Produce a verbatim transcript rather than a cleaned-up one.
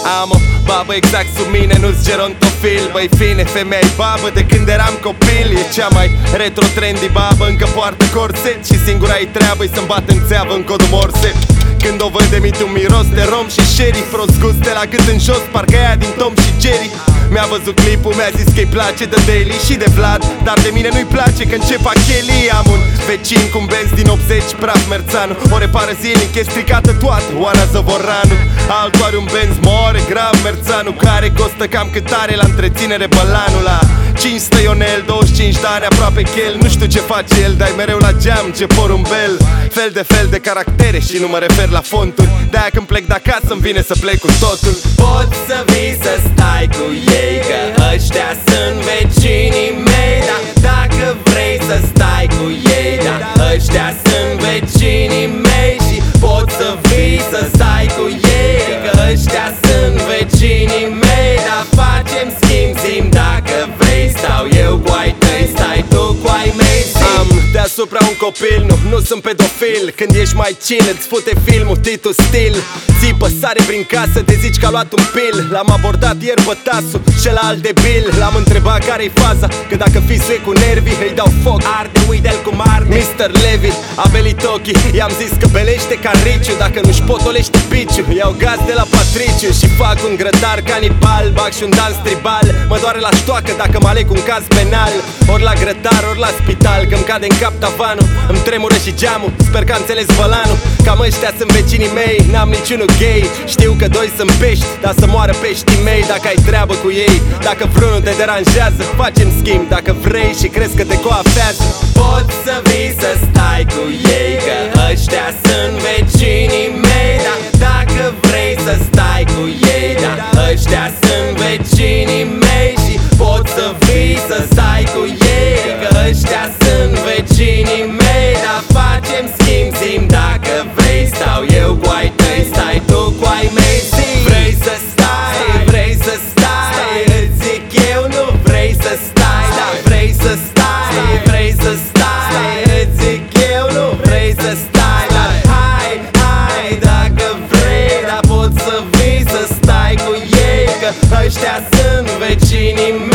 Am o babă exact sub mine, nu-s gerontofil. Băi fine, femeia babă de când eram copil. E cea mai retro-trendy babă, încă poartă corset și singura-i treabă-i să-mi bată în țeavă în codul morse. Când o văd emit un miros de rom și sherry, prost gust de la gât în jos, parcă aia din Tom și Jerry. Mi-a văzut clipul, mi-a zis că-i place de Daily și de Vlad, dar de mine nu-i place că începa Kelly. Am un vecin cu un Benz din optzeci, praf merțanu, o repară zilnic, e stricată toată, Oana Zăvoranu. Altul are un Benz, more grav merțanu, care costă cam cât are la întreținere bălanul. La cinci sute ionel, douăzeci și cinci de ani, aproape chel. Nu știu ce face el, dar mereu la geam, ce porumbel. Fel de fel de caractere și nu mă refer la fonturi. De-aia când plec de acasă îmi vine să plec cu totul. Poți să vii să stai cu ei, că ăștia sunt vecinii mei. Dar dacă vrei să stai cu ei, dar ăștia sunt vecinii mei. Și poți să vii să stai cu ei, că ăștia sunt vecinii mei. Dar facem schimb, zi dacă vrei. Stau eu cu ai tăi, stai tu cu ai mei. Am deasupra un copil, nu, nu sunt pedofil. Când ești mai chill, îți fute filmul, titul stil. Țipă, sare prin casă, te zici că a luat un pil. L-am abordat ieri bătasul și la alt debil. L-am întrebat care-i faza, că dacă fisul e cu nervii îi dau foc. Arde, uite-l cum arde. mister Levi a belit ochii, i-am zis că belește ca Riciu. Dacă nu-și potolește piciu, iau gaz de la Patriciu și fac un grătar canibal. Bag și un dans tribal, mă doare la ștoacă dacă mă aleg un caz penal. Ori la grătar, ori la spital, că-mi cade în cap tavanul, îmi tremură și geamul, sper că a înțeles bălanul. Cam ăștia sunt vecinii mei, n-am niciunul gay. Știu că doi sunt pești, dar să moară peștii mei. Dacă ai treabă cu ei, dacă vreunul te deranjează, facem schimb dacă vrei și crezi că te coafează. Poți să vii să stai cu ei, că ăștia sunt vecinii mei. Dar dacă vrei să stai cu ei, dar ăștia sunt vecinii mei. Și poți să vii să stai cu ei, că ăștia sunt vecinii mei. Dar facem schimb, zi-mi dacă vrei. Stau eu cu ai tăi, stai tu cu ai mei. Zi. Vrei să stai, vrei să stai, îți zic eu nu vrei să stai. Dar vrei să stai, vrei să stai, îți zic eu nu vrei să stai. Dar hai, hai dacă vrei, dar poți să vii să stai cu ei, că ăștia sunt vecinii mei.